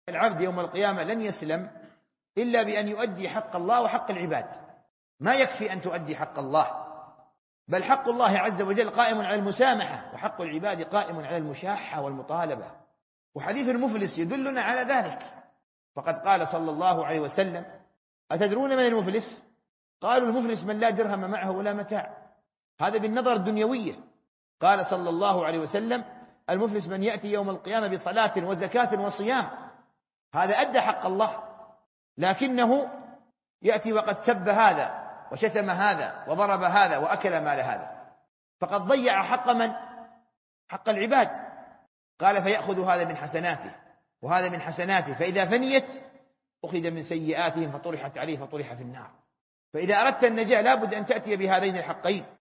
العبد يوم القيامة لن يسلم إلا بأن يؤدي حق الله وحق العباد. ما يكفي أن تؤدي حق الله، بل حق الله عز وجل قائم على المسامحة، وحق العباد قائم على المشاحة والمطالبة. وحديث المفلس يدلنا على ذلك، فقد قال صلى الله عليه وسلم: أتدرون من المفلس؟ قالوا: المفلس من لا درهم معه ولا متاع. هذا بالنظر الدنيوية. قال صلى الله عليه وسلم: المفلس من يأتي يوم القيامة بصلاة وزكاة وصيام. هذا أدى حق الله، لكنه يأتي وقد سب هذا وشتم هذا وضرب هذا وأكل مال هذا، فقد ضيع حق من؟ حق العباد. قال: فيأخذ هذا من حسناته وهذا من حسناته، فإذا فنيت أخذ من سيئاتهم فطرحت عليه فطرح في النار. فإذا أردت النجاة لا بد أن تأتي بهذين الحقين.